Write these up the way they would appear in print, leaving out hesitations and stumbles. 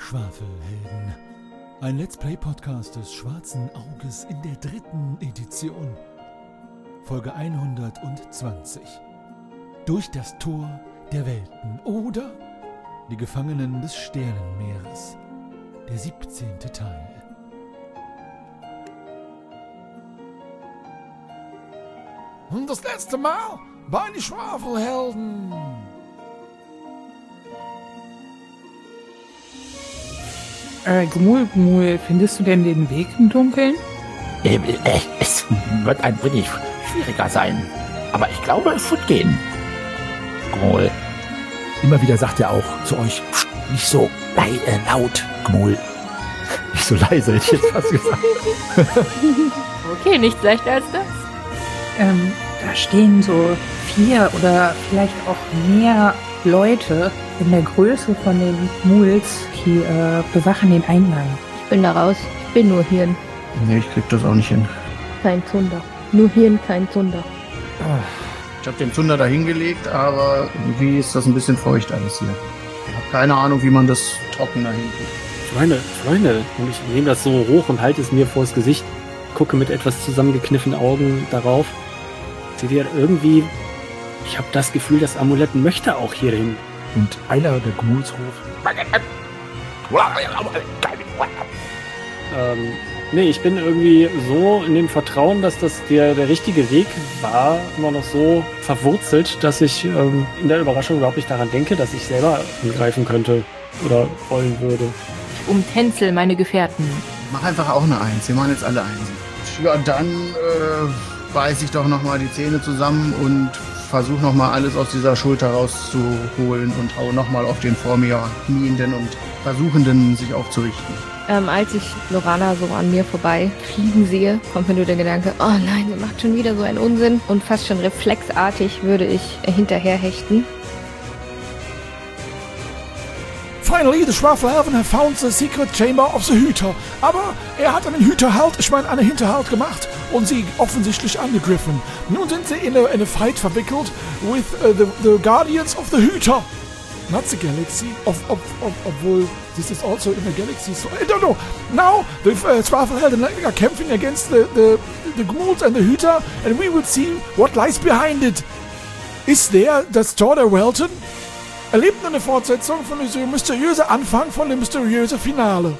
Schwafelhelden. Ein Let's Play Podcast des Schwarzen Auges in der 3. Edition. Folge 120. Durch das Tor der Welten oder die Gefangenen des Sternenmeeres. Der 17. Teil. Und das letzte Mal bei den Schwafelhelden. Gmul, findest du denn den Weg im Dunkeln? Es wird ein wenig schwieriger sein, aber ich glaube, es wird gehen. Gmul. Immer wieder sagt er auch zu euch, nicht so laut, Gmul. Nicht so leise, hätte ich jetzt fast gesagt. Okay, nicht leichter als das. Da stehen so 4 oder vielleicht auch mehr Leute in der Größe von den Muls, die bewachen den Eingang. Ich bin da raus. Ich bin nur Hirn. Nee, ich krieg das auch nicht hin. Kein Zunder. Nur Hirn, kein Zunder. Ich habe den Zunder da hingelegt, aber irgendwie ist das ein bisschen feucht alles hier. Ich habe keine Ahnung, wie man das trocken da hinkriegt. Freunde, und ich nehme das so hoch und halte es mir vors Gesicht, gucke mit etwas zusammengekniffenen Augen darauf. Seht ihr irgendwie, ich habe das Gefühl, das Amulett möchte auch hier hin. Und einer der Gmuls ruft, Nee, ich bin irgendwie so in dem Vertrauen, dass das der richtige Weg war, immer noch so verwurzelt, dass ich in der Überraschung überhaupt nicht daran denke, dass ich selber angreifen könnte oder wollen würde. Umtänzel meine Gefährten. Mach einfach auch eine Eins. Wir machen jetzt alle Einsen. Ja, dann beiß ich doch nochmal die Zähne zusammen und versuche nochmal alles aus dieser Schulter rauszuholen und hau nochmal auf den vor mir Knienden und Versuchenden sich aufzurichten. Als ich Lorana so an mir vorbei fliegen sehe, kommt mir nur der Gedanke, oh nein, sie macht schon wieder so einen Unsinn. Und fast schon reflexartig würde ich hinterherhechten. Finally, the Schwafelhelden have found the secret chamber of the Hüter. Aber er hat einen einen Hinterhalt gemacht und sie offensichtlich angegriffen. Nun sind sie in eine Fight verwickelt with the Guardians of the Hüter. Not the galaxy, obwohl this is also in the galaxy. So I don't know. Now the Schwafelhelden are camping against the Gmuls and the Hüter, and we will see what lies behind it. Ist das Tor der Welten? Erlebt eine Fortsetzung von dem mysteriösen Anfang von dem mysteriösen Finale.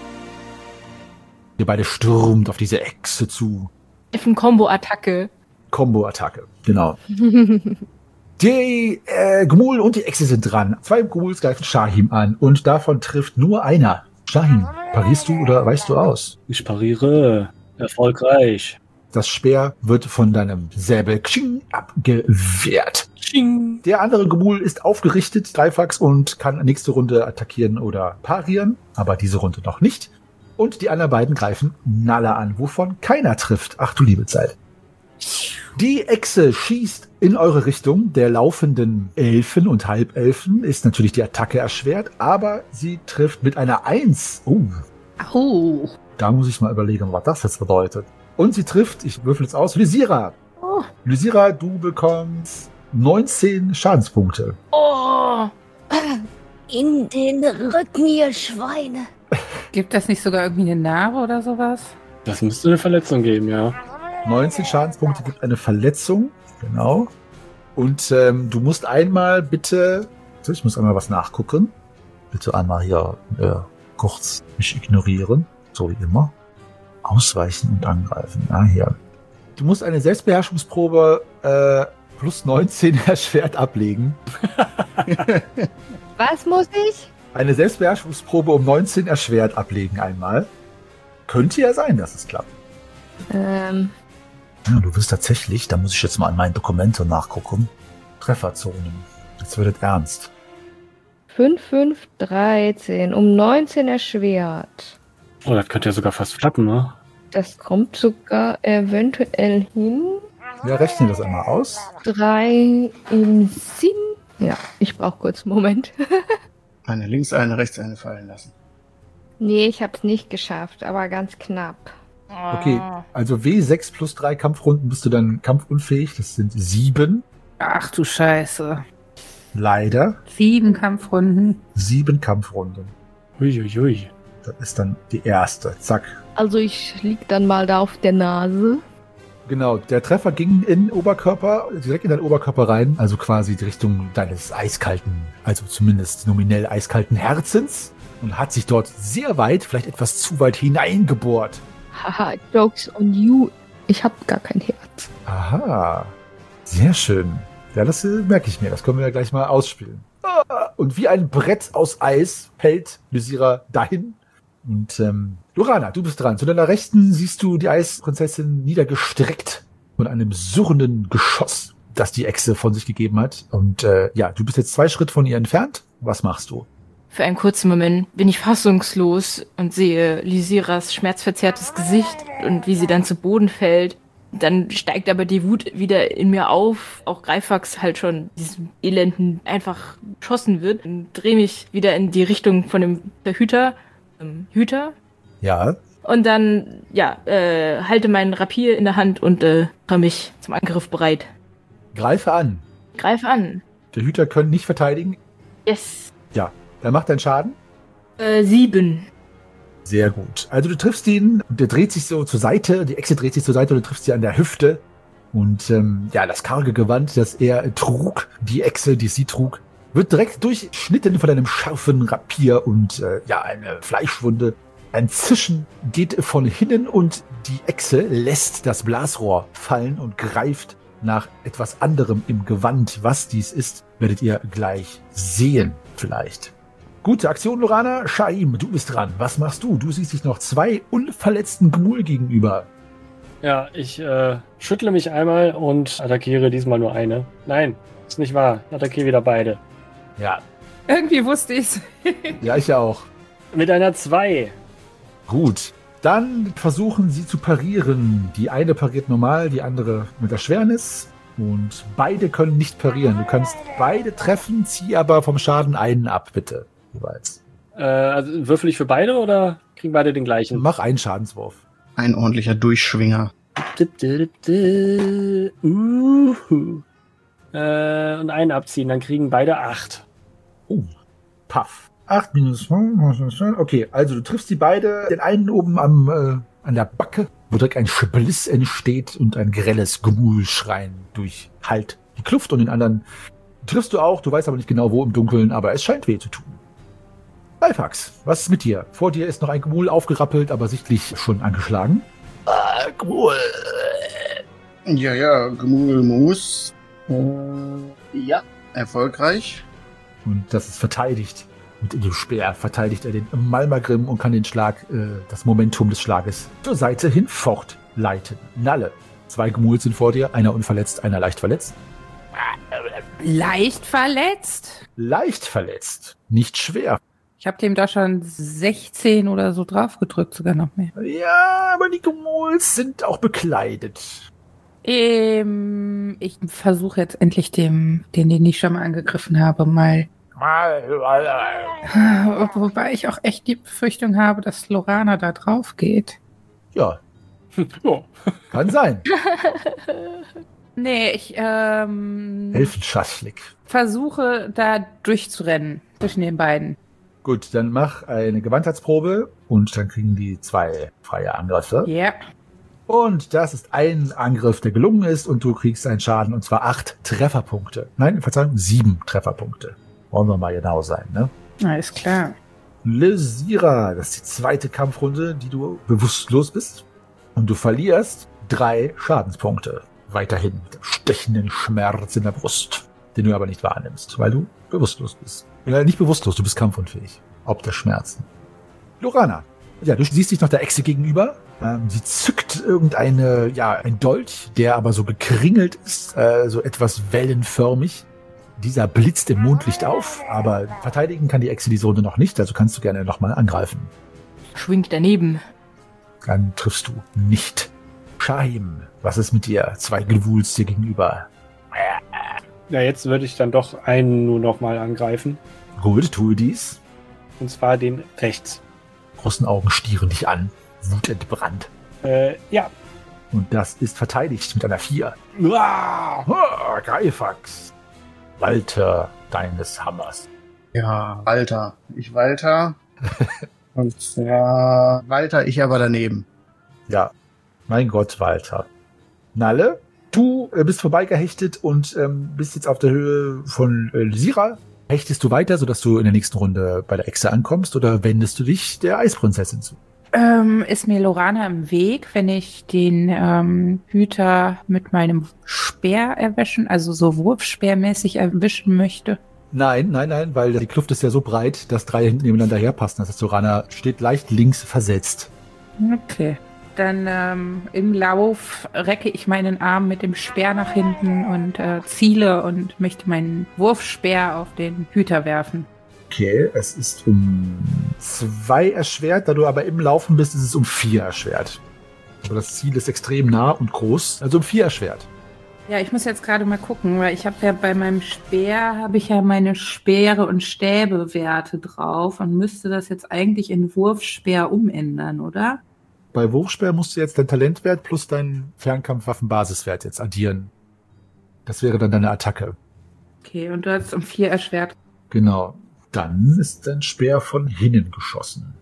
ihr beide stürmt auf diese Echse zu. Eine Combo-Attacke. Combo-Attacke, genau. Die Gmul und die Echse sind dran. 2 Gmuls greifen Shahim an und davon trifft nur einer. Shahim, parierst du oder weichst du aus? Ich pariere. Erfolgreich. Das Speer wird von deinem Säbel abgewehrt. Tsching. Der andere Gmul ist aufgerichtet, Dreifax, und kann nächste Runde attackieren oder parieren, aber diese Runde noch nicht. Und die anderen beiden greifen Nala an, wovon keiner trifft. Ach du liebe Zeit. Die Echse schießt in eure Richtung. Der laufenden Elfen und Halbelfen ist natürlich die Attacke erschwert, aber sie trifft mit einer 1. Au. Da muss ich mal überlegen, was das jetzt bedeutet. Und sie trifft, ich würfel jetzt aus, Lysira. Oh. Lysira, du bekommst 19 Schadenspunkte. Oh. In den Rücken, ihr Schweine. Gibt das nicht sogar irgendwie eine Narbe oder sowas? Das müsste eine Verletzung geben, ja. 19 Schadenspunkte gibt eine Verletzung. Genau. Und du musst einmal bitte, ich muss einmal was nachgucken. Bitte einmal hier kurz mich ignorieren. So wie immer. Ausweichen und angreifen. Ah, hier. Du musst eine Selbstbeherrschungsprobe plus 19 erschwert ablegen. Was muss ich? Eine Selbstbeherrschungsprobe um 19 erschwert ablegen einmal. Könnte ja sein, dass es klappt. Ja, du wirst tatsächlich, da muss ich jetzt mal an meinen Dokumenten nachgucken, Trefferzonen. Jetzt wird es ernst. 5, 5, 13. Um 19 erschwert. Oh, das könnte ja sogar fast klappen, ne? Das kommt sogar eventuell hin. Ja, rechne das einmal aus. 3 im Sinn. Ja, ich brauche kurz einen Moment. Eine links, eine rechts, eine fallen lassen. Nee, ich hab's nicht geschafft, aber ganz knapp. Okay, also W6 plus 3 Kampfrunden bist du dann kampfunfähig. Das sind 7. Ach du Scheiße. Leider. 7 Kampfrunden. 7 Kampfrunden. Uiuiui. Das ist dann die erste. Zack. Also ich lieg dann mal da auf der Nase. Genau, der Treffer ging in den Oberkörper, direkt in deinen Oberkörper rein, also quasi die Richtung deines eiskalten, also zumindest nominell eiskalten Herzens und hat sich dort sehr weit, vielleicht etwas zu weit hineingebohrt. Haha, jokes on you. Ich hab gar kein Herz. Aha, sehr schön. Ja, das merke ich mir, das können wir ja gleich mal ausspielen. Und wie ein Brett aus Eis fällt Lysira dahin. Und Lorana, du bist dran. Zu deiner Rechten siehst du die Eisprinzessin niedergestreckt von einem surrenden Geschoss, das die Echse von sich gegeben hat. Und ja, du bist jetzt 2 Schritt von ihr entfernt. Was machst du? Für einen kurzen Moment bin ich fassungslos und sehe Lysiras schmerzverzerrtes Gesicht und wie sie dann zu Boden fällt. Dann steigt aber die Wut wieder in mir auf. Auch Greifax halt schon diesem Elenden einfach geschossen wird. Und drehe mich wieder in die Richtung von dem Hüter. Ja. Und dann, ja, halte meinen Rapier in der Hand und mache mich zum Angriff bereit. Greife an. Greif an. Die Hüter können nicht verteidigen. Yes. Ja. Dann macht deinen Schaden. 7. Sehr gut. Also du triffst ihn, der dreht sich so zur Seite, die Echse dreht sich zur Seite und du triffst sie an der Hüfte. Und ja, das karge Gewand, das er trug, die Echse, die sie trug, wird direkt durchschnitten von einem scharfen Rapier und ja, eine Fleischwunde. Ein Zischen geht von hinnen und die Echse lässt das Blasrohr fallen und greift nach etwas anderem im Gewand. Was dies ist, werdet ihr gleich sehen, vielleicht. Gute Aktion, Lorana. Shaim, du bist dran. Was machst du? Du siehst dich noch 2 unverletzten Gmul gegenüber. Ja, ich schüttle mich einmal und attackiere diesmal nur eine. Nein, ist nicht wahr. Ich attackiere wieder beide. Ja. Irgendwie wusste ich's. Ja, ich auch. Mit einer 2. Gut. Dann versuchen sie zu parieren. Die eine pariert normal, die andere mit Erschwernis. Und beide können nicht parieren. Du kannst beide treffen, zieh aber vom Schaden einen ab, bitte. Jeweils. Also würfel ich für beide oder kriegen beide den gleichen? Mach einen Schadenswurf. Ein ordentlicher Durchschwinger. Und einen abziehen, dann kriegen beide 8. Paff. 8 minus. Okay, also du triffst die beide. Den einen oben an der Backe, wo direkt ein Spliss entsteht und ein grelles Gmulschreien durchhallt die Kluft. Und den anderen triffst du auch. Du weißt aber nicht genau wo im Dunkeln, aber es scheint weh zu tun. Greifax, was ist mit dir? Vor dir ist noch ein Gmul aufgerappelt, aber sichtlich schon angeschlagen. Gmul. Ja, Gmulmus. Ja, erfolgreich. Und das ist verteidigt. Mit dem Speer verteidigt er den Malmagrim und kann den Schlag, das Momentum des Schlages zur Seite hin fortleiten. Nalle. 2 Gmuls sind vor dir, einer unverletzt, einer leicht verletzt. Leicht verletzt? Leicht verletzt, nicht schwer. Ich habe dem da schon 16 oder so drauf gedrückt, sogar noch mehr. Ja, aber die Gmuls sind auch bekleidet. Ich versuche jetzt endlich den ich schon mal angegriffen habe, mal. Wobei ich auch echt die Befürchtung habe, dass Lorana da drauf geht. Ja, Oh. kann sein. Nee, ich Elfenschaschlik. versuche da durchzurennen zwischen den beiden. Gut, dann mach eine Gewandheitsprobe und dann kriegen die 2 freie Angriffe. Ja. Und das ist ein Angriff, der gelungen ist und du kriegst einen Schaden und zwar 8 Trefferpunkte. Nein, Verzeihung, 7 Trefferpunkte. Wollen wir mal genau sein, ne? Alles klar. Lysira, das ist die 2. Kampfrunde, die du bewusstlos bist. Und du verlierst 3 Schadenspunkte. Weiterhin mit dem stechenden Schmerz in der Brust, den du aber nicht wahrnimmst, weil du bewusstlos bist. Nicht bewusstlos, du bist kampfunfähig. Ob der Schmerzen. Lorana, ja, du siehst dich noch der Echse gegenüber. Sie zückt ein Dolch, der aber so gekringelt ist, so etwas wellenförmig. Dieser blitzt im Mondlicht auf, aber verteidigen kann die Echse diese Runde noch nicht, also kannst du gerne nochmal angreifen. Schwingt daneben. Dann triffst du nicht. Shaim, was ist mit dir? 2 Gewuls dir gegenüber. Ja, jetzt würde ich dann doch einen nur noch mal angreifen. Gut, tue dies. Und zwar den rechts. Großen Augen stieren dich an. Wutentbrannt. Ja. Und das ist verteidigt mit einer 4. Uah! Greifax. Walter deines Hammers. Ja, Walter. Ich Walter. Und ja, Walter, ich aber daneben. Ja, mein Gott, Walter. Nalle, du bist vorbeigehechtet und bist jetzt auf der Höhe von Lysira. Hechtest du weiter, sodass du in der nächsten Runde bei der Echse ankommst, oder wendest du dich der Eisprinzessin zu? Ist mir Lorana im Weg, wenn ich den Hüter mit meinem Speer erwischen, also so wurfspeermäßig erwischen möchte? Nein, weil die Kluft ist ja so breit, dass 3 hinten nebeneinander herpassen. Das heißt, Lorana steht leicht links versetzt. Okay. Dann im Lauf recke ich meinen Arm mit dem Speer nach hinten und ziele und möchte meinen Wurfspeer auf den Hüter werfen. Okay, es ist um 2 erschwert, da du aber im Laufen bist, ist es um 4 erschwert. Aber das Ziel ist extrem nah und groß, also um 4 erschwert. Ja, ich muss jetzt gerade mal gucken, weil ich habe ja bei meinem Speer, habe ich ja meine Speere- und Stäbe-Werte drauf und müsste das jetzt eigentlich in Wurfspeer umändern, oder? Bei Wurfspeer musst du jetzt dein Talentwert plus deinen Fernkampfwaffen-Basiswert jetzt addieren. Das wäre dann deine Attacke. Okay, und du hast um 4 erschwert. Genau. Dann ist dein Speer von hinnen geschossen.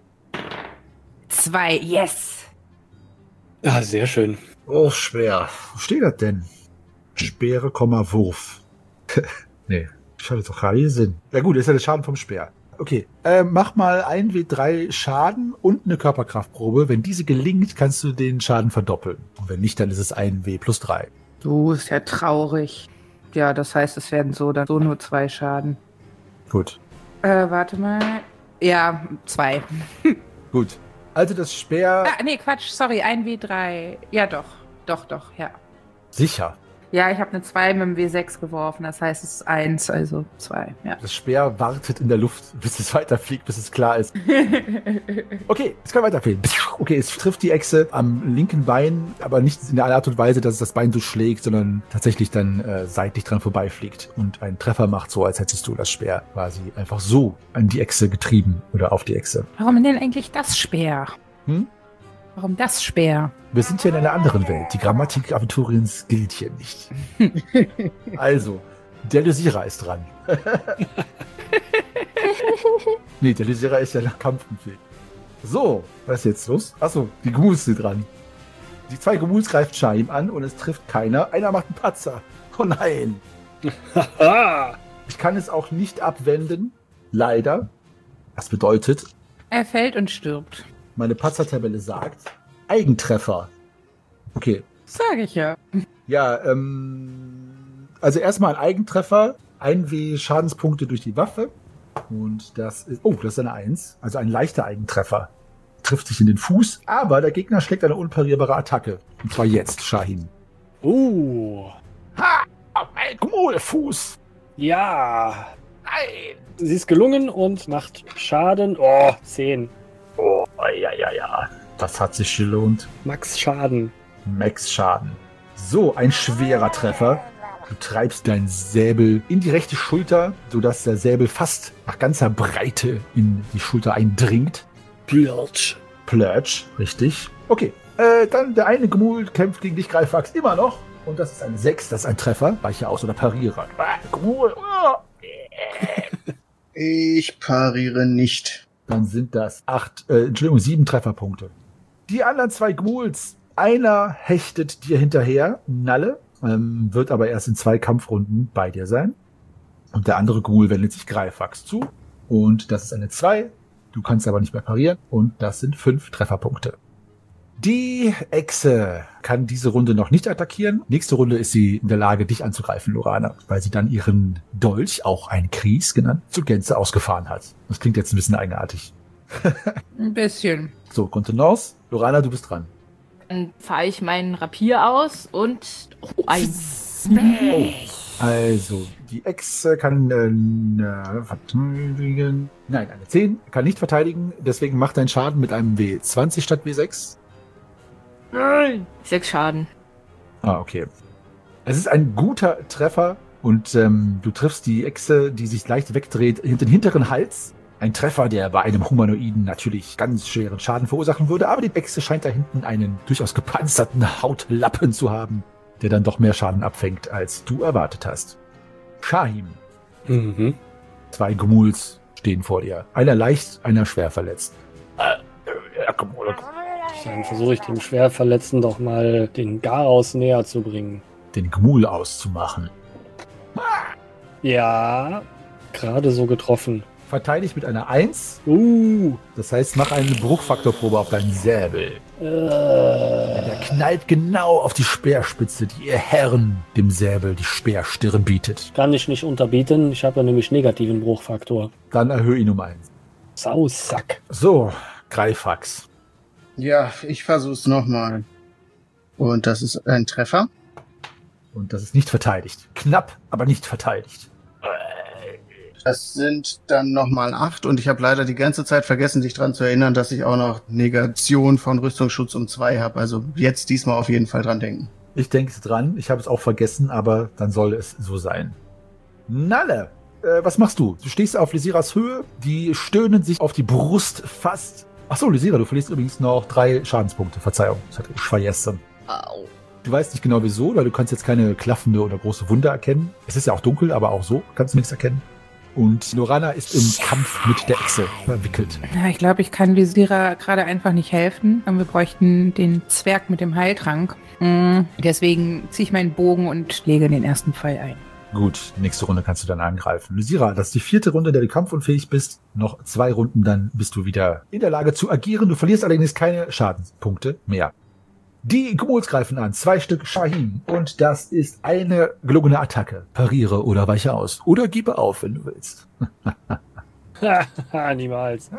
2, yes! Ja, sehr schön. Oh, schwer. Wo steht das denn? Speere, Wurf. Nee, ich hatte doch gerade hier Sinn. Ja gut, das ist ja der Schaden vom Speer. Okay, mach mal 1W3 Schaden und eine Körperkraftprobe. Wenn diese gelingt, kannst du den Schaden verdoppeln. Und wenn nicht, dann ist es 1W plus 3. Du, ist ja traurig. Ja, das heißt, es werden so oder so nur 2 Schaden. Gut. Warte mal. Ja, 2. Gut. Also das Speer... Nee, Quatsch, sorry, 1W3. Ja, doch, ja. Sicher. Ja, ich habe eine 2 mit dem W6 geworfen, das heißt, es ist 1, also 2, ja. Das Speer wartet in der Luft, bis es weiterfliegt, bis es klar ist. Okay, es kann weiterfliegen. Okay, es trifft die Echse am linken Bein, aber nicht in der Art und Weise, dass es das Bein so schlägt, sondern tatsächlich dann seitlich dran vorbeifliegt und einen Treffer macht, so als hättest du das Speer quasi einfach so an die Echse getrieben oder auf die Echse. Warum denn eigentlich das Speer? Warum das Speer? Wir sind ja in einer anderen Welt. Die Grammatik Aventuriens gilt hier nicht. Also, der Lysira ist dran. Nee, der Lysira ist ja nach kampfunfähig. So, was ist jetzt los? Achso, die Ghouls sind dran. Die 2 Ghouls greift Shaim an und es trifft keiner. Einer macht einen Patzer. Oh nein. Ich kann es auch nicht abwenden. Leider. Das bedeutet... Er fällt und stirbt. Meine Patzer-Tabelle sagt, Eigentreffer. Okay. Sag ich ja. Ja, also erstmal ein Eigentreffer, 1W Schadenspunkte durch die Waffe. Und das ist, das ist eine 1. Also ein leichter Eigentreffer. Trifft sich in den Fuß, aber der Gegner schlägt eine unparierbare Attacke. Und zwar jetzt, Shahin. Ha! Auf meinen Gmolfuß! Ja. Nein! Sie ist gelungen und macht Schaden. Oh, 10. Oh, ja. Das hat sich gelohnt. Max Schaden. Max Schaden. So, ein schwerer Treffer. Du treibst deinen Säbel in die rechte Schulter, sodass der Säbel fast nach ganzer Breite in die Schulter eindringt. Plurch. Plurch, richtig. Okay, dann der eine Ghoul kämpft gegen dich, Greifax, immer noch. Und das ist eine 6, das ist ein Treffer. Weiche aus oder pariere. Ghoul! Ich pariere nicht. Dann sind das 7 Trefferpunkte. Die anderen 2 Ghouls, einer hechtet dir hinterher, Nalle, wird aber erst in 2 Kampfrunden bei dir sein. Und der andere Ghoul wendet sich Greifax zu. Und das ist eine 2. Du kannst aber nicht mehr parieren. Und das sind 5 Trefferpunkte. Die Echse kann diese Runde noch nicht attackieren. Nächste Runde ist sie in der Lage, dich anzugreifen, Lorana, weil sie dann ihren Dolch, auch ein Kries genannt, zur Gänze ausgefahren hat. Das klingt jetzt ein bisschen eigenartig. Ein bisschen. So, Contenance. Lorana, du bist dran. Dann fahre ich meinen Rapier aus und ein Also, die Echse kann verteidigen. Nein, eine 10 kann nicht verteidigen. Deswegen macht dein Schaden mit einem W20 statt W6. Nein! 6 Schaden. Ah, okay. Es ist ein guter Treffer und du triffst die Echse, die sich leicht wegdreht, in den hinteren Hals. Ein Treffer, der bei einem Humanoiden natürlich ganz schweren Schaden verursachen würde, aber die Echse scheint da hinten einen durchaus gepanzerten Hautlappen zu haben, der dann doch mehr Schaden abfängt, als du erwartet hast. Shahin. 2 Ghouls stehen vor dir. Einer leicht, einer schwer verletzt. Dann versuche ich dem Schwerverletzten doch mal den Garaus näher zu bringen. Den Gmul auszumachen. Ja, gerade so getroffen. Verteidigt mit einer 1. Das heißt, mach eine Bruchfaktorprobe auf deinen Säbel. Der knallt genau auf die Speerspitze, die ihr Herren dem Säbel die Speerstirn bietet. Kann ich nicht unterbieten, ich habe ja nämlich negativen Bruchfaktor. Dann erhöhe ihn um 1. Sausack. So, Greifax. Ja, ich versuch's nochmal. Und das ist ein Treffer. Und das ist nicht verteidigt. Knapp, aber nicht verteidigt. Das sind dann nochmal 8 und ich habe leider die ganze Zeit vergessen, dich dran zu erinnern, dass ich auch noch Negation von Rüstungsschutz um 2 habe. Also jetzt diesmal auf jeden Fall dran denken. Ich denke dran, ich habe es auch vergessen, aber dann soll es so sein. Nalle, was machst du? Du stehst auf Lysiras Höhe, die stöhnen sich auf die Brust fast. Achso, Lysira, du verlierst übrigens noch 3 Schadenspunkte. Verzeihung, das hatte ich vergessen. Au. Du weißt nicht genau wieso, weil du kannst jetzt keine klaffende oder große Wunde erkennen. Es ist ja auch dunkel, aber auch so kannst du nichts erkennen. Und Lorana ist im Kampf mit der Echse verwickelt. Ja, ich glaube, ich kann Lysira gerade einfach nicht helfen. Wir bräuchten den Zwerg mit dem Heiltrank. Deswegen ziehe ich meinen Bogen und lege den ersten Pfeil ein. Gut, nächste Runde kannst du dann angreifen. Lysira, das ist die 4. Runde, in der du kampfunfähig bist. Noch 2 Runden, dann bist du wieder in der Lage zu agieren. Du verlierst allerdings keine Schadenspunkte mehr. Die Gmuls greifen an. 2 Stück Shahin. Und das ist eine gelungene Attacke. Pariere oder weiche aus. Oder gebe auf, wenn du willst. Niemals.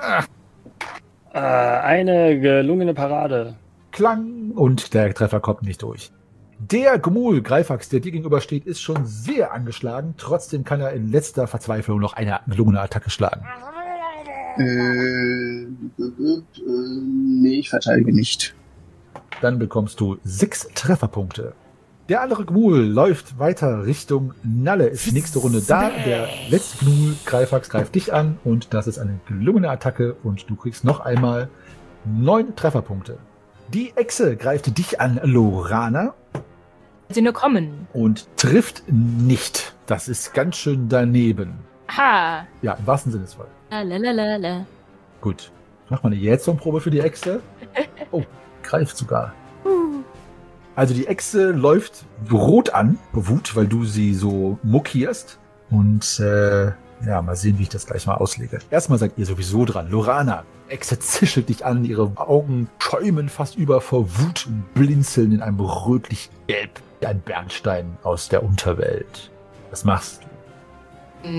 Eine gelungene Parade. Klang. Und der Treffer kommt nicht durch. Der Gmul, Greifax, der dir gegenübersteht, ist schon sehr angeschlagen. Trotzdem kann er in letzter Verzweiflung noch eine gelungene Attacke schlagen. Nee, ich verteidige nicht. Dann bekommst du 6 Trefferpunkte. Der andere Gmul läuft weiter Richtung Nalle. Ist die nächste Runde da. Der letzte Gmul, Greifax, greift dich an. Und das ist eine gelungene Attacke. Und du kriegst noch einmal 9 Trefferpunkte. Die Echse greift dich an, Lorana. Sie nur kommen. Und trifft nicht. Das ist ganz schön daneben. Ha. Ja, im wahrsten Sinne des Wortes. Lalalala. Gut. Ich mach mal eine Jähzornprobe für die Echse. Oh, greift sogar. Also die Echse läuft rot an, Wut, weil du sie so muckierst. Und ja, mal sehen, wie ich das gleich mal auslege. Erstmal seid ihr sowieso dran. Lorana, Echse zischelt dich an, ihre Augen schäumen fast über vor Wut und blinzeln in einem rötlich-gelb, wie ein Bernstein aus der Unterwelt. Was machst du?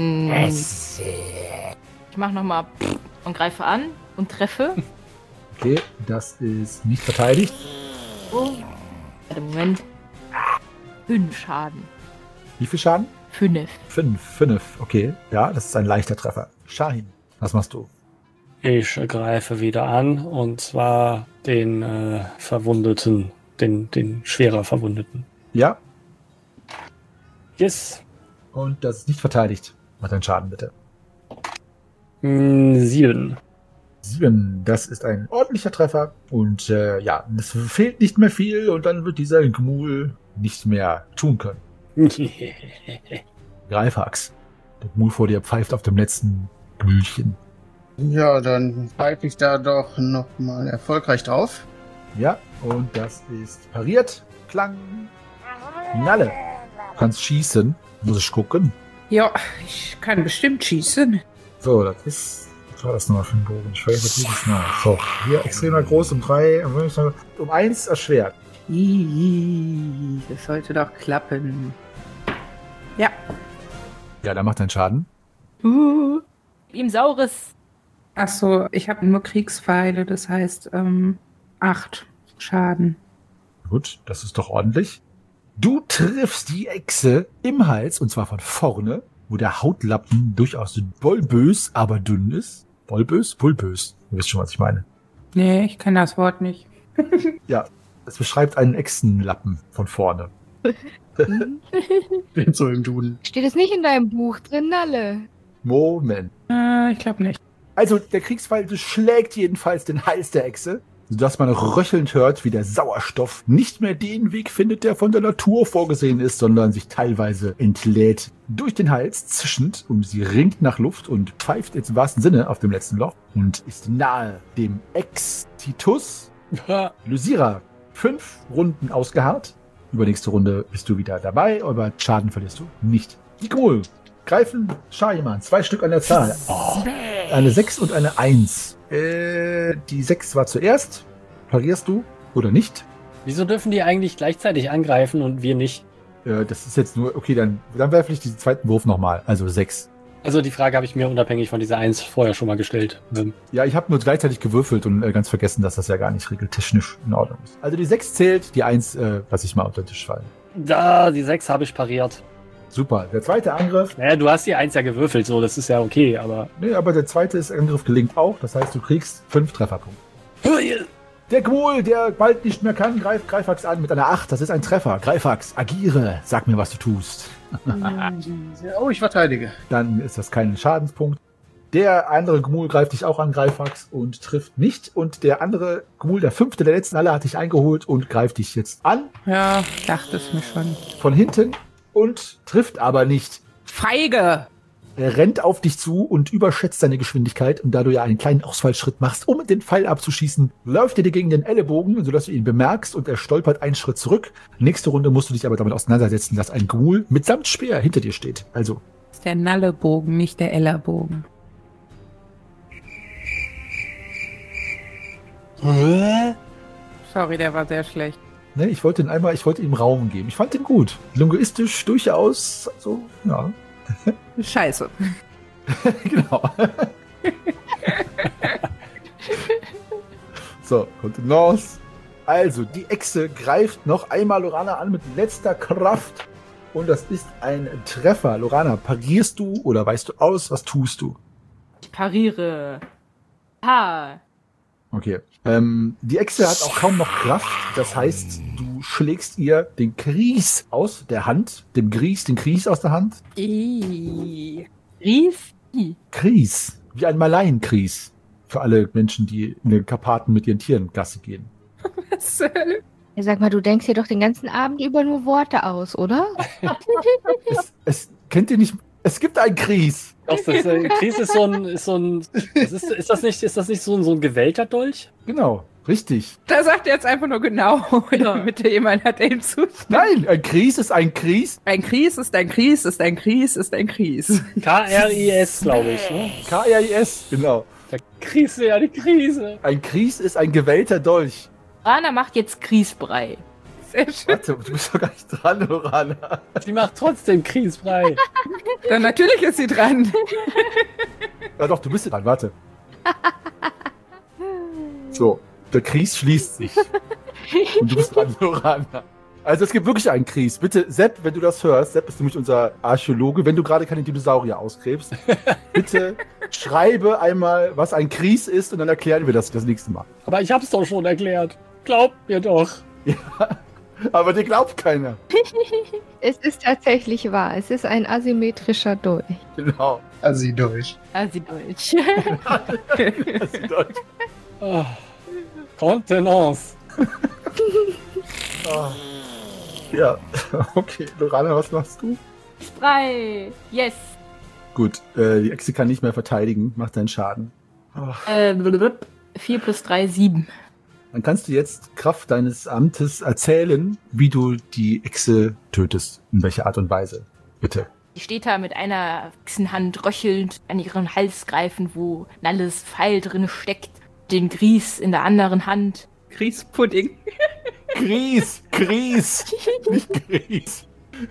Ich mach nochmal und greife an und treffe. Okay, das ist nicht verteidigt. Oh. Warte, Moment. 5 Schaden. Wie viel Schaden? 5. 5. Okay, ja, das ist ein leichter Treffer. Shahin, was machst du? Ich greife wieder an, und zwar den Verwundeten, den schwerer Verwundeten. Ja, Yes. und das ist nicht verteidigt. Mach deinen Schaden bitte. 7. 7, das ist ein ordentlicher Treffer. Und ja, es fehlt nicht mehr viel und dann wird dieser Gmul nicht mehr tun können. Greifax, der Gmul vor dir pfeift auf dem letzten Gmülchen. Ja, dann pfeife ich da doch nochmal erfolgreich drauf. Ja, und das ist pariert. Klang. Nalle. Du kannst schießen. Muss ich gucken. Ja, ich kann bestimmt schießen. So, das ist... Was war das nochmal für ein Bogen? Ich vergesse dieses Mal. So, hier extremer groß um 3, um 1 erschwert. Das sollte doch klappen. Ja. Ja, dann macht deinen Schaden. Ihm Saures. Ach so, ich habe nur Kriegspfeile, das heißt 8 Schaden. Gut, das ist doch ordentlich. Du triffst die Echse im Hals, und zwar von vorne, wo der Hautlappen durchaus bulbös, aber dünn ist. Bulbös? Bulbös. Du wisst schon, was ich meine. Nee, ich kenne das Wort nicht. Ja, es beschreibt einen Echsenlappen von vorne. Bin so im Duden. Steht es nicht in deinem Buch drin, Nalle? Moment. Ich glaube nicht. Also, der Kriegsfall schlägt jedenfalls den Hals der Echse. sodass man röchelnd hört, wie der Sauerstoff nicht mehr den Weg findet, der von der Natur vorgesehen ist, sondern sich teilweise entlädt durch den Hals, zischend, und sie ringt nach Luft und pfeift jetzt im wahrsten Sinne auf dem letzten Loch und ist nahe dem Ex-Titus. Lysira, 5 Runden ausgeharrt. Übernächste Runde bist du wieder dabei, aber Schaden verlierst du nicht. Die Gmul greifen Shahiman, 2 Stück an der Zahl. Eine 6 und eine 1. Die 6 war zuerst. Parierst du oder nicht? Wieso dürfen die eigentlich gleichzeitig angreifen und wir nicht? Das ist jetzt nur, okay, dann werfe ich diesen zweiten Wurf nochmal, also 6. Also die Frage habe ich mir unabhängig von dieser 1 vorher schon mal gestellt. Ja, ich habe nur gleichzeitig gewürfelt und ganz vergessen, dass das ja gar nicht regeltechnisch in Ordnung ist. Also die 6 zählt, die 1 lasse ich mal unter den Tisch fallen. Da, die 6 habe ich pariert. Super, der zweite Angriff. Naja, du hast die 1 ja gewürfelt, so, das ist ja okay, aber... Nee, aber der zweite Angriff gelingt auch, das heißt, du kriegst 5 Trefferpunkte. Der Gmul, der bald nicht mehr kann, greift Greifax an mit einer 8. Das ist ein Treffer. Greifax, agiere. Sag mir, was du tust. Oh, ich verteidige. Dann ist das kein Schadenspunkt. Der andere Gmul greift dich auch an, Greifax, und trifft nicht. Und der andere Gmul, der 5. der letzten Halle, hat dich eingeholt und greift dich jetzt an. Ja, dachte es mir schon. Von hinten und trifft aber nicht. Feige! Er rennt auf dich zu und überschätzt seine Geschwindigkeit. Und da du ja einen kleinen Ausfallschritt machst, um den Pfeil abzuschießen, läuft er dir gegen den Ellenbogen, sodass du ihn bemerkst, und er stolpert einen Schritt zurück. Nächste Runde musst du dich aber damit auseinandersetzen, dass ein Gmul mitsamt Speer hinter dir steht. Also. Das ist der Nallebogen, nicht der Ellerbogen. Sorry, der war sehr schlecht. Ne, ich wollte ihm Raum geben. Ich fand ihn gut. Linguistisch durchaus so, ja. Scheiße. Genau. So, Kontenance. Also, die Echse greift noch einmal Lorana an mit letzter Kraft. Und das ist ein Treffer. Lorana, parierst du oder weißt du aus? Was tust du? Ich pariere. Ha. Okay. Die Echse hat auch kaum noch Kraft. Das heißt, du schlägst ihr den Kries aus der Hand. Den Kries aus der Hand. Kries. Wie ein Malaienkries. Für alle Menschen, die in den Karpaten mit ihren Tieren Gasse gehen. Was soll? Ja, sag mal, du denkst dir doch den ganzen Abend über nur Worte aus, oder? Kennt ihr nicht? Es gibt einen Kries. Doch, Kries ist ist das nicht so ein gewellter Dolch? Genau, richtig. Da sagt er jetzt einfach nur genau, damit jemand hat ihm zustimmt. Nein, ein Kries ist ein Kries. Ein Kries ist ein Kries ist ein Kries ist ein Kries. K-R-I-S, glaube ich. Ne? K-R-I-S, genau. Der Krise, ja, die Krise. Ein Kries ist ein gewellter Dolch. Lorana macht jetzt Kriesbrei. Sehr schön. Warte, du bist doch gar nicht dran, Lorana. Sie macht trotzdem Kriesbrei. Dann natürlich ist sie dran. Ja doch, du bist dran, warte. So, der Kries schließt sich. Und du bist dran, Lorana. Also es gibt wirklich einen Kries. Bitte, Sepp, wenn du das hörst, Sepp ist nämlich unser Archäologe, wenn du gerade keine Dinosaurier ausgräbst, bitte schreibe einmal, was ein Kries ist, und dann erklären wir das nächste Mal. Aber ich hab's doch schon erklärt. Glaubt mir doch. Ja, aber dir glaubt keiner. Es ist tatsächlich wahr. Es ist ein asymmetrischer Dolch. Genau. Also durch. Asi-Deutsch. Das ist Deutsch. Oh. Kontenance. Oh. Ja, okay. Lorana, was machst du? Kriesbrei. Yes. Gut, die Echse kann nicht mehr verteidigen. Macht deinen Schaden. Oh. 4 plus 3, 7. Dann kannst du jetzt Kraft deines Amtes erzählen, wie du die Echse tötest. In welcher Art und Weise. Bitte. Die steht da mit einer Echsenhand röchelnd an ihren Hals greifend, wo Nalles Pfeil drin steckt. Den Grieß in der anderen Hand. Grießpudding. Gries! Nicht Gries!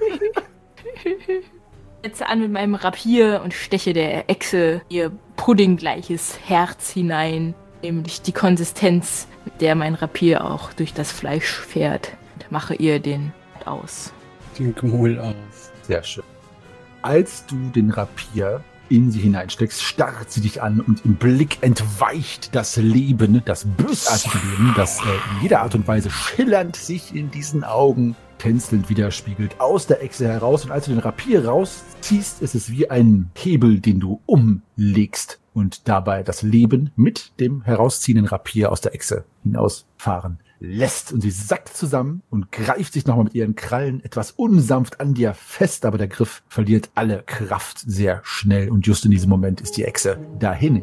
Setze an mit meinem Rapier und steche der Echse ihr puddinggleiches Herz hinein. Nämlich die Konsistenz, mit der mein Rapier auch durch das Fleisch fährt. Und mache ihr den aus. Den Gmul aus. Sehr schön. Als du den Rapier in sie hineinsteckst, starrt sie dich an und im Blick entweicht das Leben, das bösartige Leben, das in jeder Art und Weise schillernd sich in diesen Augen tänzelnd widerspiegelt aus der Echse heraus. Und als du den Rapier rausziehst, ist es wie ein Hebel, den du umlegst und dabei das Leben mit dem herausziehenden Rapier aus der Echse hinausfahren lässt. Und sie sackt zusammen und greift sich nochmal mit ihren Krallen etwas unsanft an dir fest, aber der Griff verliert alle Kraft sehr schnell. Und just in diesem Moment ist die Echse dahin.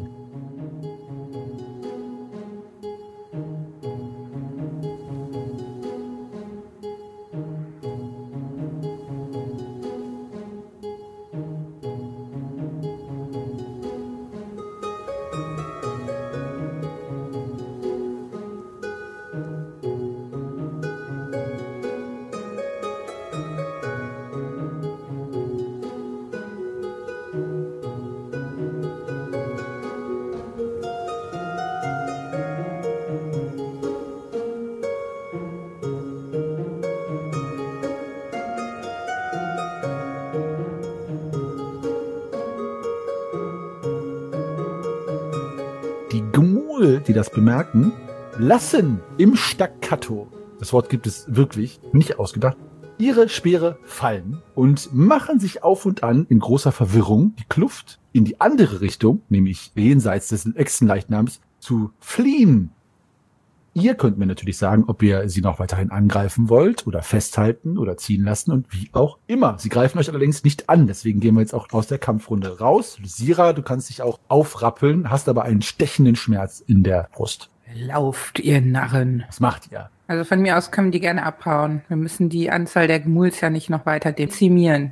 Die Gmul, die das bemerken, lassen im Staccato, das Wort gibt es wirklich, nicht ausgedacht, ihre Speere fallen und machen sich auf und an in großer Verwirrung, die Kluft in die andere Richtung, nämlich jenseits des Echsenleichnams, zu fliehen. Ihr könnt mir natürlich sagen, ob ihr sie noch weiterhin angreifen wollt oder festhalten oder ziehen lassen und wie auch immer. Sie greifen euch allerdings nicht an, deswegen gehen wir jetzt auch aus der Kampfrunde raus. Lysira, du kannst dich auch aufrappeln, hast aber einen stechenden Schmerz in der Brust. Lauft, ihr Narren. Was macht ihr? Also von mir aus können die gerne abhauen. Wir müssen die Anzahl der Gmuls ja nicht noch weiter dezimieren.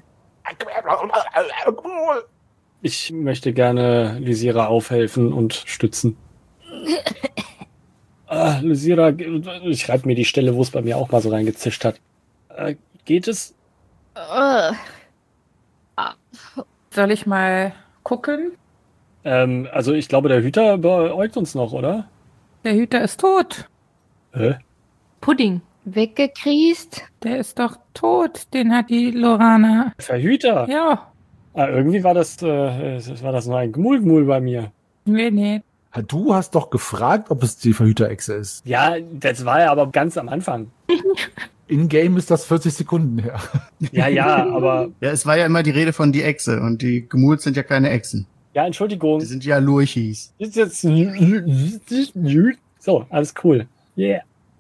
Ich möchte gerne Lysira aufhelfen und stützen. Lysira, ich schreibe mir die Stelle, wo es bei mir auch mal so reingezischt hat. Geht es? Soll ich mal gucken? Also ich glaube, der Hüter beäugt uns noch, oder? Der Hüter ist tot. Pudding. Weggekriest. Der ist doch tot. Den hat die Lorana. Verhüter? Ja. Irgendwie war das nur ein Gmul bei mir. Nee. Du hast doch gefragt, ob es die Verhüterechse ist. Ja, das war ja aber ganz am Anfang. In-game ist das 40 Sekunden her. Ja, aber... Ja, es war ja immer die Rede von die Echse und die Gmuls sind ja keine Echsen. Ja, Entschuldigung. Die sind ja Lurchis. So, alles cool. Yeah.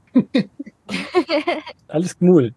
Alles Gmul.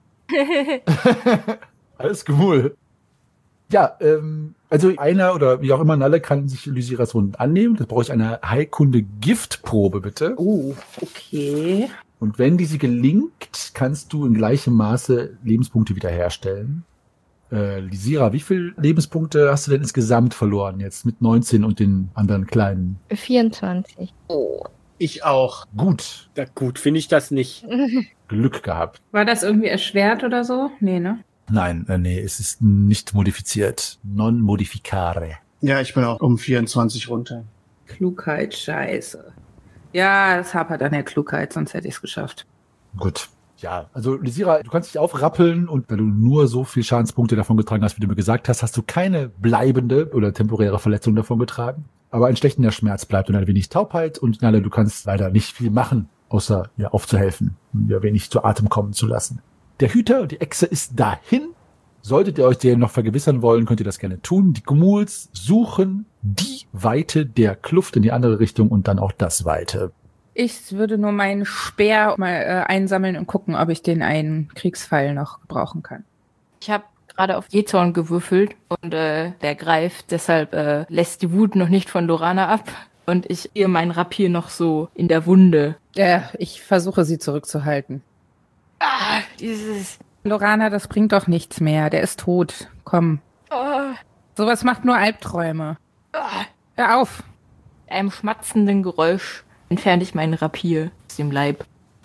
Alles Gmul. Ja, also einer oder wie auch immer Nalle kann sich Lysiras Wunden annehmen. Das brauche ich eine Heilkunde-Giftprobe, bitte. Oh, okay. Und wenn diese gelingt, kannst du in gleichem Maße Lebenspunkte wiederherstellen. Lysira, wie viele Lebenspunkte hast du denn insgesamt verloren jetzt mit 19 und den anderen kleinen? 24. Ich auch. Gut, Ja, gut, finde ich das nicht. Glück gehabt. War das irgendwie erschwert oder so? Nee, ne? Nein, nee, es ist nicht modifiziert. Non modificare. Ja, ich bin auch um 24 runter. Klugheit, scheiße. Ja, es hapert an der Klugheit, sonst hätte ich es geschafft. Gut. Ja, also Lysira, du kannst dich aufrappeln und weil du nur so viel Schadenspunkte davon getragen hast, wie du mir gesagt hast, hast du keine bleibende oder temporäre Verletzung davon getragen. Aber ein stechender Schmerz bleibt und ein wenig Taubheit und Nalle, du kannst leider nicht viel machen, außer ihr aufzuhelfen und ihr wenig zu Atem kommen zu lassen. Der Hüter und die Echse ist dahin. Solltet ihr euch den noch vergewissern wollen, könnt ihr das gerne tun. Die Gmuls suchen die Weite der Kluft in die andere Richtung und dann auch das Weite. Ich würde nur meinen Speer mal einsammeln und gucken, ob ich den einen Kriegspfeil noch gebrauchen kann. Ich habe gerade auf Jezorn gewürfelt und der greift, deshalb lässt die Wut noch nicht von Lorana ab und ich ihr mein Rapier noch so in der Wunde. Ich versuche sie zurückzuhalten. Dieses... Lorana, das bringt doch nichts mehr. Der ist tot. Komm. Sowas macht nur Albträume. Hör auf. Mit einem schmatzenden Geräusch entferne ich meinen Rapier aus dem Leib.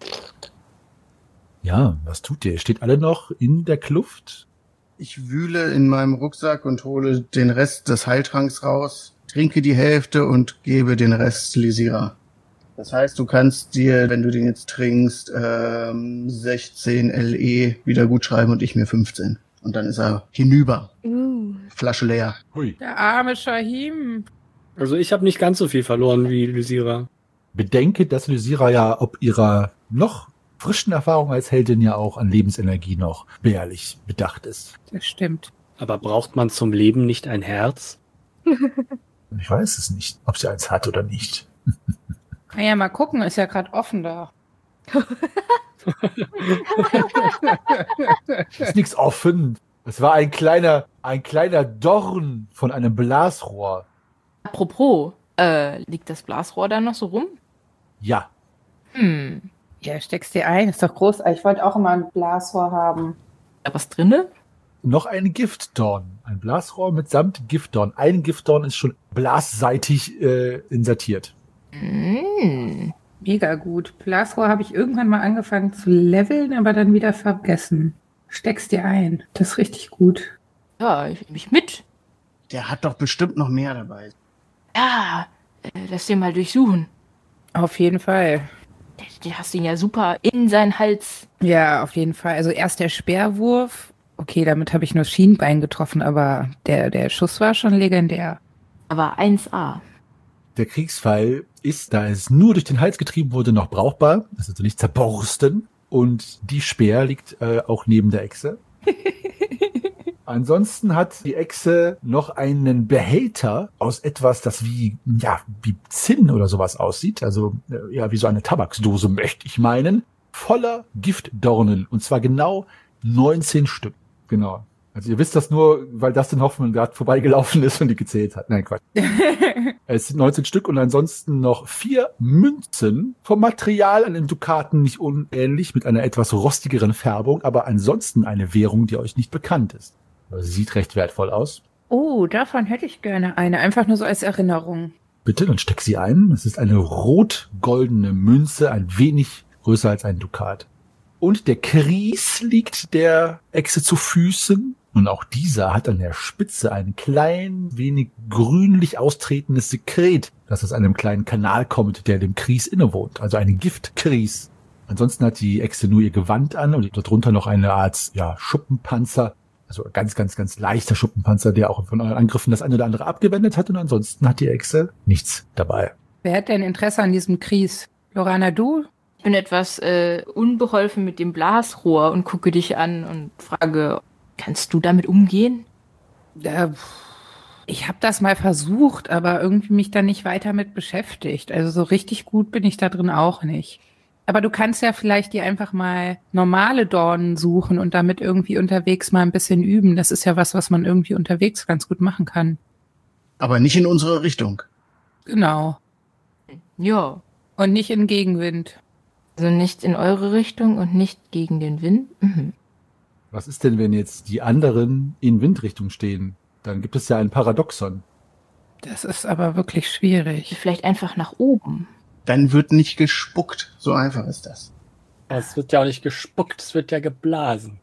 Ja, was tut ihr? Steht alle noch in der Kluft? Ich wühle in meinem Rucksack und hole den Rest des Heiltranks raus, trinke die Hälfte und gebe den Rest Lysira. Das heißt, du kannst dir, wenn du den jetzt trinkst, 16 LE wieder gut schreiben und ich mir 15. Und dann ist er hinüber. Flasche leer. Hui. Der arme Shahim. Also ich habe nicht ganz so viel verloren wie Lysira. Bedenke, dass Lysira ja ob ihrer noch frischen Erfahrung als Heldin ja auch an Lebensenergie noch beharrlich bedacht ist. Das stimmt. Aber braucht man zum Leben nicht ein Herz? Ich weiß es nicht, ob sie eins hat oder nicht. Kann ja mal gucken, ist ja gerade offen da. Ist nichts offen. Es war ein kleiner Dorn von einem Blasrohr. Apropos, liegt das Blasrohr da noch so rum? Ja, Ja, steckst dir ein, ist doch großartig. Ich wollte auch immer ein Blasrohr haben. Da was drinne? noch ein Giftdorn. Ein Blasrohr mitsamt Giftdorn. Ein Giftdorn ist schon blasseitig insertiert. Mega gut. Blasrohr habe ich irgendwann mal angefangen zu leveln, aber dann wieder vergessen. Steck's dir ein. Das ist richtig gut. Ja, ich nehme mich mit. Der hat doch bestimmt noch mehr dabei. Ja, lass den mal durchsuchen. Auf jeden Fall. Du hast ihn ja super in seinen Hals. Ja, auf jeden Fall. Also erst der Speerwurf. Okay, damit habe ich nur das Schienbein getroffen, aber der Schuss war schon legendär. Aber 1A. Der Kriegspfeil ist, da es nur durch den Hals getrieben wurde, noch brauchbar. Das ist also nicht zerborsten. Und die Speer liegt auch neben der Echse. Ansonsten hat die Echse noch einen Behälter aus etwas, das wie Zinn oder sowas aussieht. Also wie so eine Tabaksdose, möchte ich meinen. Voller Giftdornen. Und zwar genau 19 Stück. Genau. Also ihr wisst das nur, weil Dustin Hoffman gerade vorbeigelaufen ist und die gezählt hat. Nein, Quatsch. Es sind 19 Stück und ansonsten noch 4 Münzen vom Material an den Dukaten nicht unähnlich, mit einer etwas rostigeren Färbung, aber ansonsten eine Währung, die euch nicht bekannt ist. Also sieht recht wertvoll aus. Oh, davon hätte ich gerne eine. Einfach nur so als Erinnerung. Bitte, dann steck sie ein. Es ist eine rot-goldene Münze, ein wenig größer als ein Dukat. Und der Kries liegt der Echse zu Füßen. Und auch dieser hat an der Spitze ein klein wenig grünlich austretendes Sekret, das aus einem kleinen Kanal kommt, der dem Kries innewohnt. Also eine Giftkries. Ansonsten hat die Echse nur ihr Gewand an und darunter noch eine Art Schuppenpanzer. Also ganz, ganz, ganz leichter Schuppenpanzer, der auch von euren Angriffen das eine oder andere abgewendet hat. Und ansonsten hat die Echse nichts dabei. Wer hat denn Interesse an diesem Kries? Lorana, du? Ich bin etwas unbeholfen mit dem Blasrohr und gucke dich an und frage, kannst du damit umgehen? Ich habe das mal versucht, aber irgendwie mich da nicht weiter mit beschäftigt. Also so richtig gut bin ich da drin auch nicht. Aber du kannst ja vielleicht dir einfach mal normale Dornen suchen und damit irgendwie unterwegs mal ein bisschen üben. Das ist ja was man irgendwie unterwegs ganz gut machen kann. Aber nicht in unsere Richtung. Genau. Ja. Und nicht in Gegenwind. Also nicht in eure Richtung und nicht gegen den Wind? Mhm. Was ist denn, wenn jetzt die anderen in Windrichtung stehen? Dann gibt es ja ein Paradoxon. Das ist aber wirklich schwierig. Vielleicht einfach nach oben. Dann wird nicht gespuckt. So einfach ist das. Es wird ja auch nicht gespuckt, es wird ja geblasen.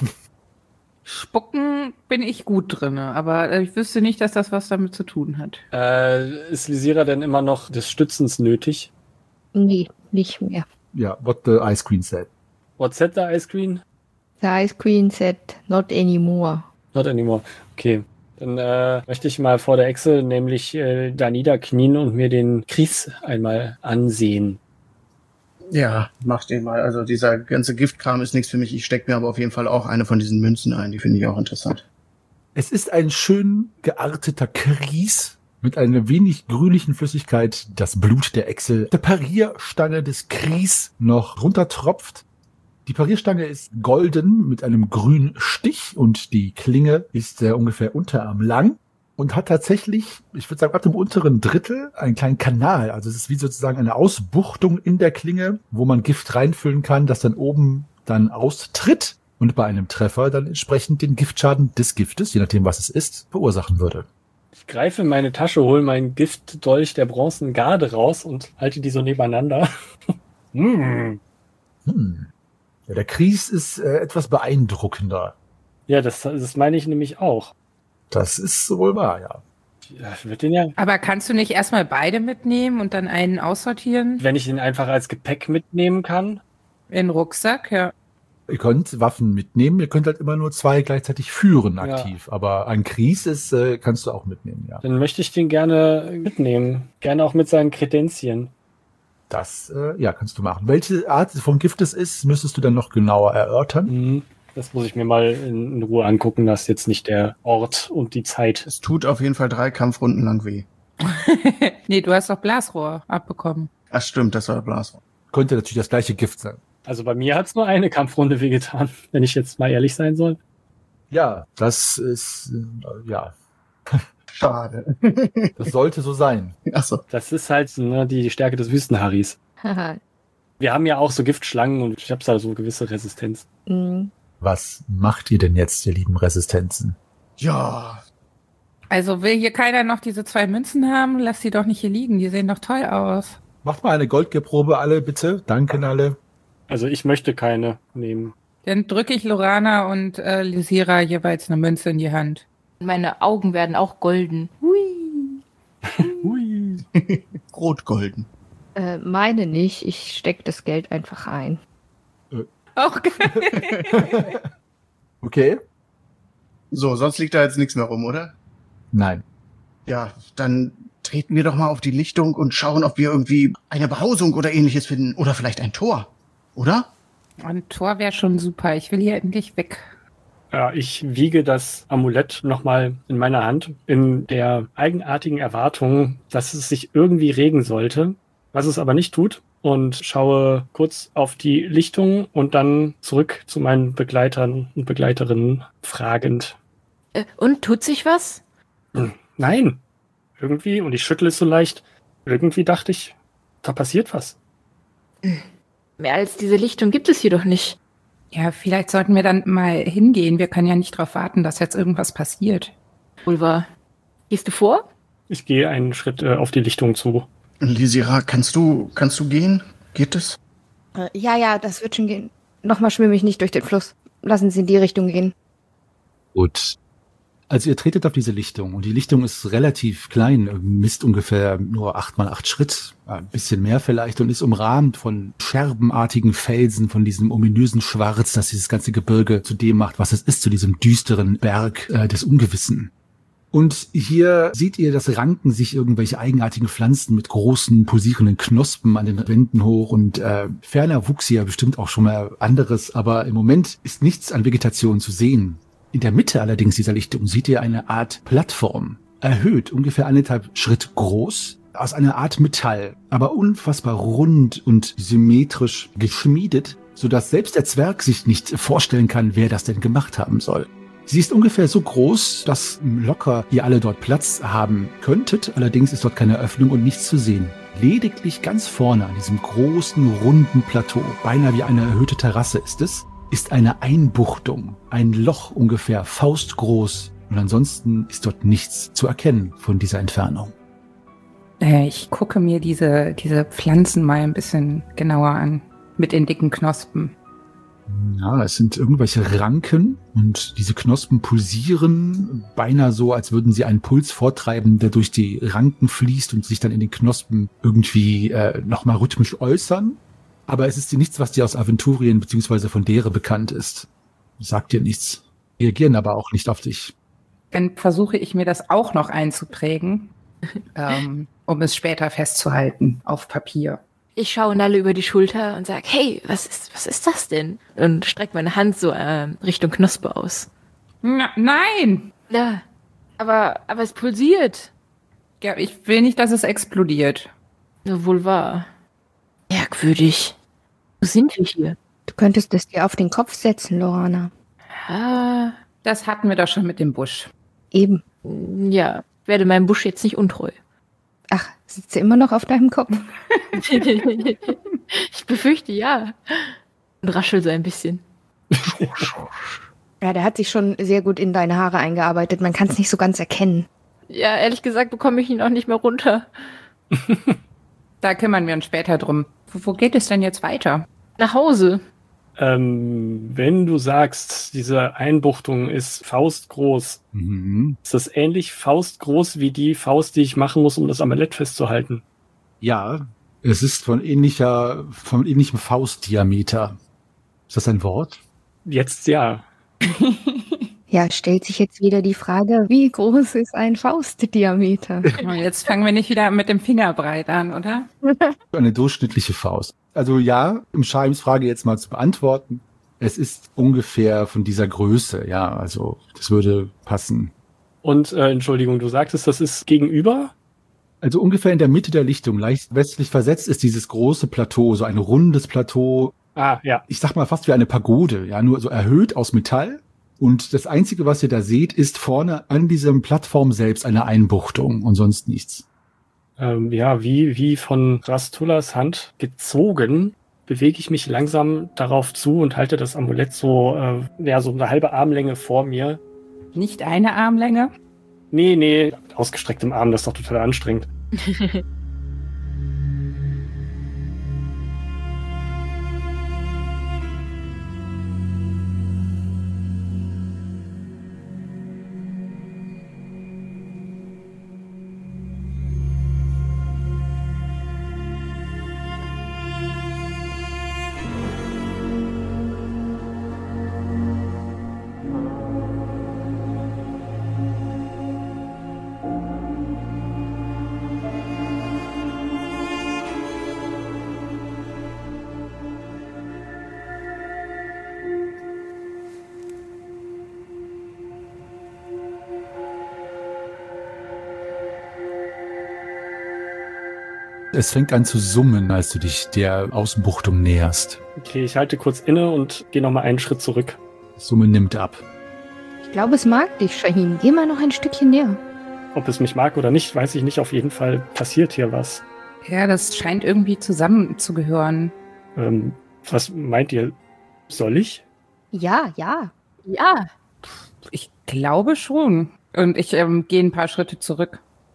Spucken bin ich gut drin, aber ich wüsste nicht, dass das was damit zu tun hat. Ist Lysira denn immer noch des Stützens nötig? Nee, nicht mehr. Ja, what the Ice Queen said. What's that, the Ice Queen? The Ice Queen said, not anymore. Not anymore. Okay. Dann möchte ich mal vor der Echse nämlich da niederknien und mir den Kries einmal ansehen. Ja, mach den mal. Also dieser ganze Giftkram ist nichts für mich. Ich stecke mir aber auf jeden Fall auch eine von diesen Münzen ein. Die finde ich auch interessant. Es ist ein schön gearteter Kries mit einer wenig grünlichen Flüssigkeit, das Blut der Echse, der Parierstange des Kries noch runtertropft. Die Parierstange ist golden mit einem grünen Stich und die Klinge ist ungefähr unterarmlang und hat tatsächlich, ich würde sagen, ab dem unteren Drittel einen kleinen Kanal. Also es ist wie sozusagen eine Ausbuchtung in der Klinge, wo man Gift reinfüllen kann, das dann oben dann austritt und bei einem Treffer dann entsprechend den Giftschaden des Giftes, je nachdem was es ist, verursachen würde. Ich greife in meine Tasche, hole meinen Giftdolch der bronzenen Garde raus und halte die so nebeneinander. Ja, der Kries ist etwas beeindruckender. Ja, das meine ich nämlich auch. Das ist wohl wahr, ja. Ja, wird den ja, Aber kannst du nicht erstmal beide mitnehmen und dann einen aussortieren? wenn ich ihn einfach als Gepäck mitnehmen kann. In den Rucksack, ja. Ihr könnt Waffen mitnehmen, ihr könnt halt immer nur 2 gleichzeitig führen Ja. aktiv. Aber ein Kries ist, kannst du auch mitnehmen, ja. Dann möchte ich den gerne mitnehmen. Gerne auch mit seinen Kredenzien. Das, kannst du machen. Welche Art von Gift es ist, müsstest du dann noch genauer erörtern. Das muss ich mir mal in Ruhe angucken. Das ist jetzt nicht der Ort und die Zeit. Es tut auf jeden Fall 3 Kampfrunden lang weh. Nee, du hast doch Blasrohr abbekommen. Ach stimmt, das war Blasrohr. Könnte natürlich das gleiche Gift sein. Also bei mir hat's nur eine Kampfrunde wehgetan, wenn ich jetzt mal ehrlich sein soll. Ja, das ist, Schade. das sollte so sein. Achso. Das ist halt die Stärke des Wüstenharrys. Haha. Wir haben ja auch so Giftschlangen und ich habe da so gewisse Resistenz. Mhm. Was macht ihr denn jetzt, ihr lieben Resistenzen? Ja, Also will hier keiner noch diese 2 Münzen haben? Lass die doch nicht hier liegen, die sehen doch toll aus. Macht mal eine Goldgeprobe alle, bitte. Danke alle. Also ich möchte keine nehmen. Dann drücke ich Lorana und Lysira jeweils eine Münze in die Hand. Meine Augen werden auch golden. Hui. Hui. rot-golden. Meine nicht. Ich stecke das Geld einfach ein. Auch geil. Okay? So, sonst liegt da jetzt nichts mehr rum, oder? Nein. Ja, dann treten wir doch mal auf die Lichtung und schauen, ob wir irgendwie eine Behausung oder ähnliches finden. Oder vielleicht ein Tor. Oder? Ein Tor wäre schon super. Ich will hier endlich weg. Ja, ich wiege das Amulett nochmal in meiner Hand, in der eigenartigen Erwartung, dass es sich irgendwie regen sollte, was es aber nicht tut, und schaue kurz auf die Lichtung und dann zurück zu meinen Begleitern und Begleiterinnen fragend. Und tut sich was? Nein, irgendwie, und ich schüttle es so leicht, irgendwie dachte ich, da passiert was. Mehr als diese Lichtung gibt es hier doch nicht. Ja, vielleicht sollten wir dann mal hingehen. Wir können ja nicht darauf warten, dass jetzt irgendwas passiert. Wohl wahr. Gehst du vor? Ich gehe einen Schritt auf die Lichtung zu. Lysira, kannst du gehen? Geht es? Ja, das wird schon gehen. Nochmal schwimme ich nicht durch den Fluss. Lassen Sie in die Richtung gehen. Gut. Also ihr tretet auf diese Lichtung und die Lichtung ist relativ klein, misst ungefähr nur 8x8 Schritt, ein bisschen mehr vielleicht, und ist umrahmt von scherbenartigen Felsen, von diesem ominösen Schwarz, das dieses ganze Gebirge zu dem macht, was es ist, zu diesem düsteren Berg des Ungewissen. Und hier seht ihr, dass ranken sich irgendwelche eigenartigen Pflanzen mit großen, pulsierenden Knospen an den Wänden hoch, und ferner wuchs hier bestimmt auch schon mal anderes, aber im Moment ist nichts an Vegetation zu sehen. In der Mitte allerdings dieser Lichtung seht ihr eine Art Plattform, erhöht, ungefähr 1,5 Schritt groß, aus einer Art Metall, aber unfassbar rund und symmetrisch geschmiedet, sodass selbst der Zwerg sich nicht vorstellen kann, wer das denn gemacht haben soll. Sie ist ungefähr so groß, dass locker ihr alle dort Platz haben könntet, allerdings ist dort keine Öffnung und nichts zu sehen. Lediglich ganz vorne an diesem großen, runden Plateau, beinahe wie eine erhöhte Terrasse ist eine Einbuchtung, ein Loch ungefähr faustgroß, und ansonsten ist dort nichts zu erkennen von dieser Entfernung. Ich gucke mir diese Pflanzen mal ein bisschen genauer an, mit den dicken Knospen. Ja, es sind irgendwelche Ranken und diese Knospen pulsieren, beinahe so, als würden sie einen Puls vortreiben, der durch die Ranken fließt und sich dann in den Knospen irgendwie nochmal rhythmisch äußern. Aber es ist nichts, was dir aus Aventurien bzw. von Dere bekannt ist. Sagt dir nichts. Reagieren aber auch nicht auf dich. Dann versuche ich mir das auch noch einzuprägen, um es später festzuhalten auf Papier. Ich schaue Nalle über die Schulter und sage, hey, was ist das denn? Und strecke meine Hand so Richtung Knospe aus. Nein! Ja, aber es pulsiert. Ja, ich will nicht, dass es explodiert. Ja, wohl wahr. Merkwürdig. Wo sind wir hier? Du könntest es dir auf den Kopf setzen, Lorana. Ah, Das hatten wir doch schon mit dem Busch. Eben. ja, werde meinem Busch jetzt nicht untreu. Ach, sitzt er immer noch auf deinem Kopf? Ich befürchte, ja. Und raschel so ein bisschen. Ja, der hat sich schon sehr gut in deine Haare eingearbeitet. Man kann es nicht so ganz erkennen. Ja, ehrlich gesagt bekomme ich ihn auch nicht mehr runter. Da kümmern wir uns später drum. Wo geht es denn jetzt weiter? Nach Hause. Wenn du sagst, diese Einbuchtung ist faustgroß, ist das ähnlich faustgroß wie die Faust, die ich machen muss, um das Amulett festzuhalten? Ja, es ist von ähnlichem Faustdiameter. Ist das ein Wort? Jetzt ja. Ja, stellt sich jetzt wieder die Frage, wie groß ist ein Faustdiameter? Und jetzt fangen wir nicht wieder mit dem Fingerbreit an, oder? Eine durchschnittliche Faust. Also ja, um Shaims Frage jetzt mal zu beantworten, es ist ungefähr von dieser Größe, ja, also das würde passen. Und, Entschuldigung, du sagtest, das ist gegenüber? Also ungefähr in der Mitte der Lichtung, leicht westlich versetzt, ist dieses große Plateau, so ein rundes Plateau. Ah, ja. Ich sag mal fast wie eine Pagode, ja, nur so erhöht aus Metall. Und das Einzige, was ihr da seht, ist vorne an diesem Plattform selbst eine Einbuchtung und sonst nichts. Ja, wie von Rastullas Hand gezogen, bewege ich mich langsam darauf zu und halte das Amulett so eine halbe Armlänge vor mir. Nicht eine Armlänge? Nee, mit ausgestrecktem Arm, das ist doch total anstrengend. Es fängt an zu summen, als du dich der Ausbuchtung näherst. Okay, ich halte kurz inne und gehe nochmal einen Schritt zurück. Das Summen nimmt ab. Ich glaube, es mag dich, Shahim. Geh mal noch ein Stückchen näher. Ob es mich mag oder nicht, weiß ich nicht. Auf jeden Fall passiert hier was. Ja, das scheint irgendwie zusammenzugehören. Was meint ihr? Soll ich? Ja. Ja. Ich glaube schon. Und ich gehe ein paar Schritte zurück.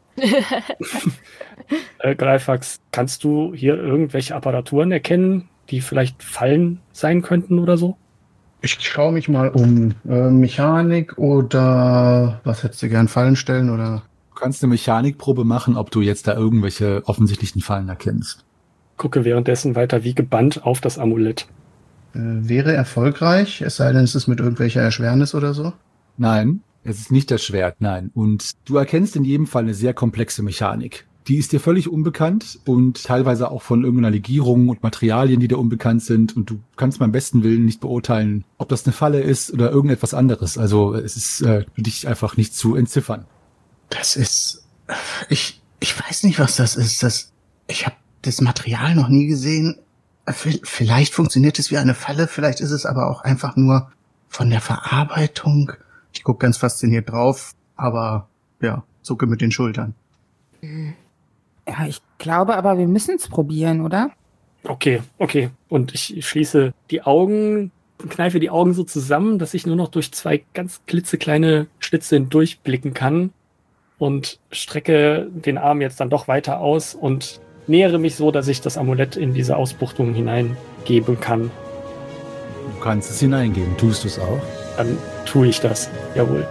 Greifax, kannst du hier irgendwelche Apparaturen erkennen, die vielleicht Fallen sein könnten oder so? Ich schaue mich mal um. Mechanik oder was hättest du gern, Fallen stellen oder? Du kannst eine Mechanikprobe machen, ob du jetzt da irgendwelche offensichtlichen Fallen erkennst. Gucke währenddessen weiter wie gebannt auf das Amulett. Wäre erfolgreich, es sei denn, es ist mit irgendwelcher Erschwernis oder so? Nein, es ist nicht das Schwert, nein. Und du erkennst in jedem Fall eine sehr komplexe Mechanik. Die ist dir völlig unbekannt und teilweise auch von irgendeiner Legierung und Materialien, die dir unbekannt sind. Und du kannst beim besten Willen nicht beurteilen, ob das eine Falle ist oder irgendetwas anderes. Also es ist für dich einfach nicht zu entziffern. Das ist... Ich weiß nicht, was das ist. Ich habe das Material noch nie gesehen. Vielleicht funktioniert es wie eine Falle, vielleicht ist es aber auch einfach nur von der Verarbeitung. Ich gucke ganz fasziniert drauf, aber ja, zucke mit den Schultern. Ja, ich glaube aber, wir müssen es probieren, oder? Okay. Und ich schließe die Augen, kneife die Augen so zusammen, dass ich nur noch durch 2 ganz klitzekleine Schlitze hindurchblicken kann und strecke den Arm jetzt dann doch weiter aus und nähere mich so, dass ich das Amulett in diese Ausbuchtung hineingeben kann. Du kannst es hineingeben. Tust du es auch? Dann tue ich das. Jawohl.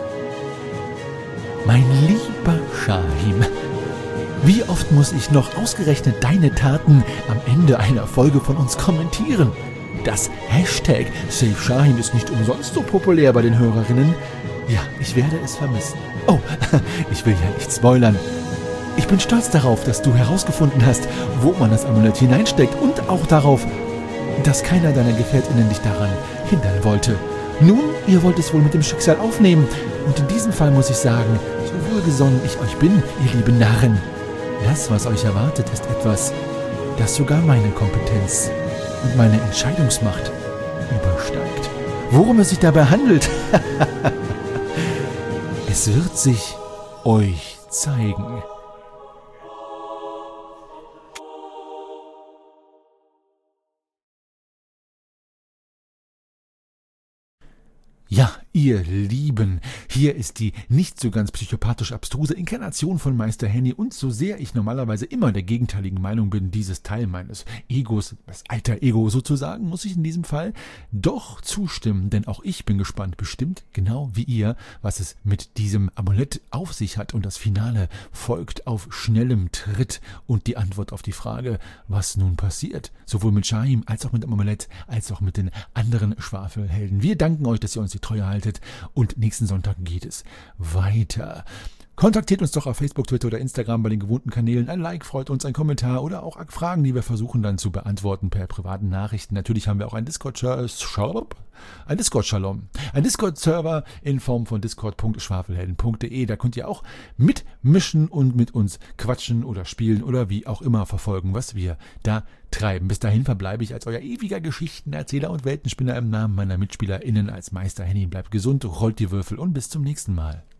Mein lieber Shahim, wie oft muss ich noch ausgerechnet deine Taten am Ende einer Folge von uns kommentieren? Das Hashtag SaveShahim ist nicht umsonst so populär bei den Hörerinnen. Ja, ich werde es vermissen. Oh, ich will ja nicht spoilern. Ich bin stolz darauf, dass du herausgefunden hast, wo man das Amulett hineinsteckt und auch darauf, dass keiner deiner GefährtInnen dich daran hindern wollte. Nun, ihr wollt es wohl mit dem Schicksal aufnehmen und in diesem Fall muss ich sagen, so wohlgesonnen ich euch bin, ihr lieben Narren. Das, was euch erwartet, ist etwas, das sogar meine Kompetenz und meine Entscheidungsmacht übersteigt. Worum es sich dabei handelt, es wird sich euch zeigen. Ja, ihr Lieben, hier ist die nicht so ganz psychopathisch abstruse Inkarnation von Meister Henny und so sehr ich normalerweise immer der gegenteiligen Meinung bin, dieses Teil meines Egos, das alter Ego sozusagen, muss ich in diesem Fall doch zustimmen, denn auch ich bin gespannt, bestimmt genau wie ihr, was es mit diesem Amulett auf sich hat und das Finale folgt auf schnellem Tritt und die Antwort auf die Frage, was nun passiert, sowohl mit Shahim als auch mit dem Amulett, als auch mit den anderen Schwafelhelden. Wir danken euch, dass ihr uns die Treue haltet vorbereitet und nächsten Sonntag geht es weiter. Kontaktiert uns doch auf Facebook, Twitter oder Instagram bei den gewohnten Kanälen. Ein Like freut uns, ein Kommentar oder auch Fragen, die wir versuchen dann zu beantworten per privaten Nachrichten. Natürlich haben wir auch einen Discord-Server in Form von discord.schwafelhelden.de. Da könnt ihr auch mitmischen und mit uns quatschen oder spielen oder wie auch immer verfolgen, was wir da treiben. Bis dahin verbleibe ich als euer ewiger Geschichtenerzähler und Weltenspinner im Namen meiner MitspielerInnen als Meister Henning. Bleibt gesund, rollt die Würfel und bis zum nächsten Mal.